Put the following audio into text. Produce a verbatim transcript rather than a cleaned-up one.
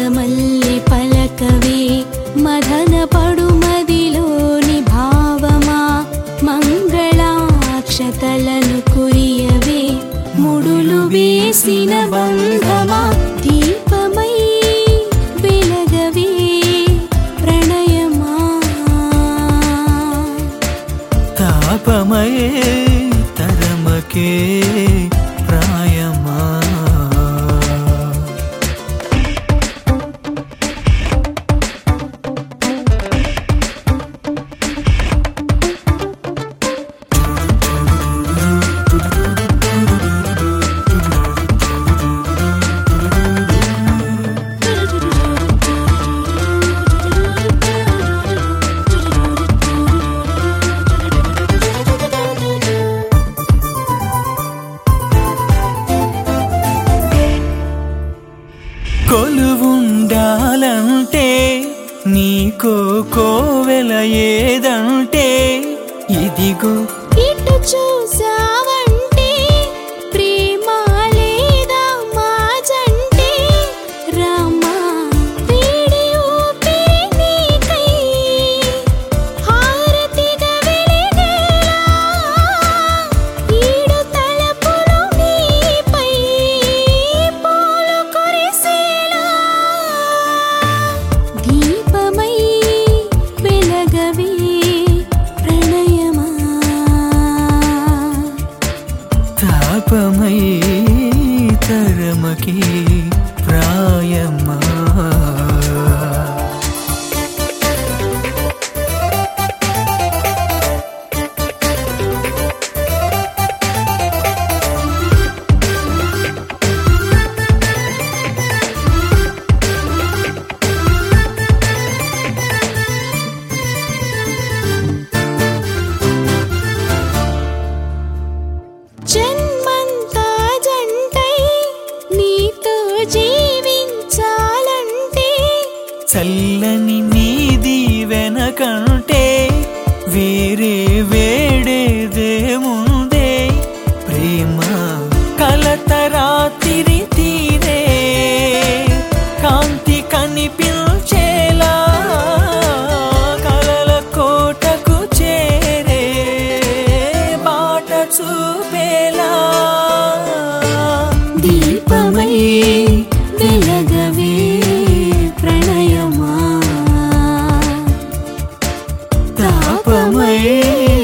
మల్లె పలకవే మదన పడు మదిలోని భావమా మంగళాక్షతలను కురియవే ముడులు వేసిన బంధమా దీపమై వెలగవే ప్రణయమా తాపమై తరమకే ప్రాయమా కొలువుండాలంటే నీకో కోవెల ఏదంటే ఇదిగో ఇటు చూసావంటే ప్రేమ లేదా మాజంటే రామా వీడి ఊపిరి నీకై హారతిగా వెలిగేలా ఈడు తలపులు నీపై పూలు కురిసేలా దీపమై వెలగవే ప్రణయమా తాపమై తరమకి ప్రాయమా జన్మంతా జంటై నీతో జీవించాలంటే చల్లని నీది వెనకంటే వేరే వేడేదేముందే ప్రేమ కలత రాత్రి తీరే కాంతి కనిపించేలా కలల కోటకు చేరే బాట చూపేలా దీపమై వెలగవే ప్రణయమా తాపమై